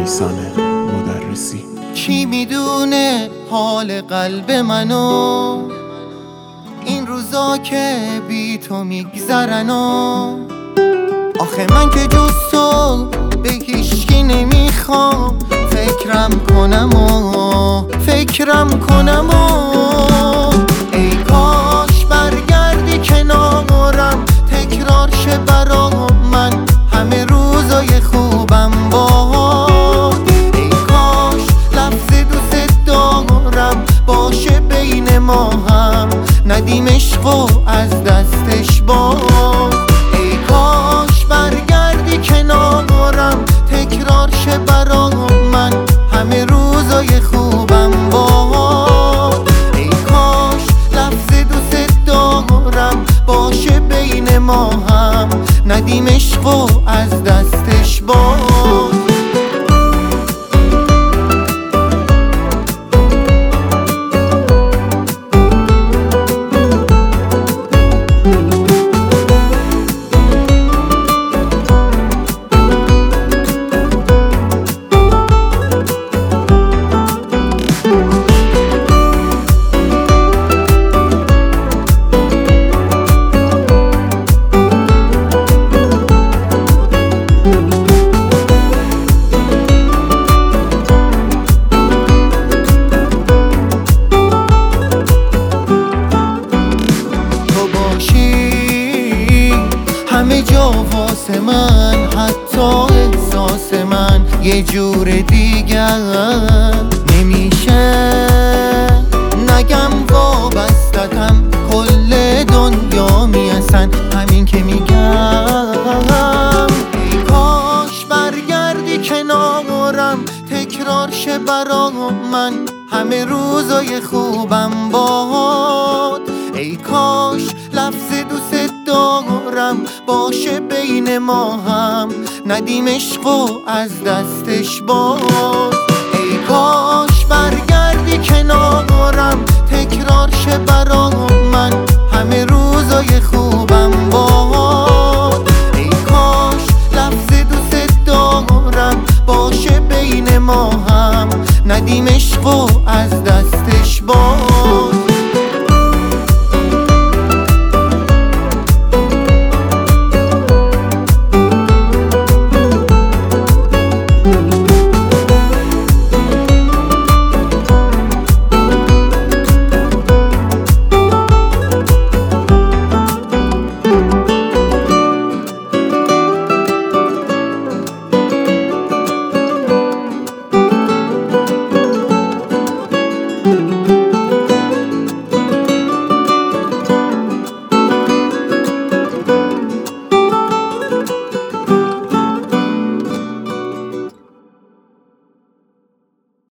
نیسان مدرسی. کی میدونه حال قلب منو این روزا که بی تو میگذرن؟ آخه من که جز تو به هیچکی نمیخوام فکرم کنم ای کاش برگردی کنارم تکرار شه برا من همه روزای خوبم باد. ای کاش لفظ دوست دارم باشه بین ما هم ندیم عشقو از دستش باد. ای کاش برگردی کنارم تکرار شه برا من همه روزای خوبم باد. ای کاش لفظ دوست دارم باشه بین ما هم ندیم عشقو از دستش باد. همه جا واسه من حتی احساس من یه جور دیگر نمیشه نگم وابستتم کل دنیا میاسن همین که میگم. ای کاش برگردی کنارم تکرار شه برا من همه روزای خوبم باد. ای کاش لفظ دوست دارم باشه بین ما هم ندیم عشقو از دستش باد. ای کاش برگردی کنارم تکرار شه برا من همه روزای خوبم باد.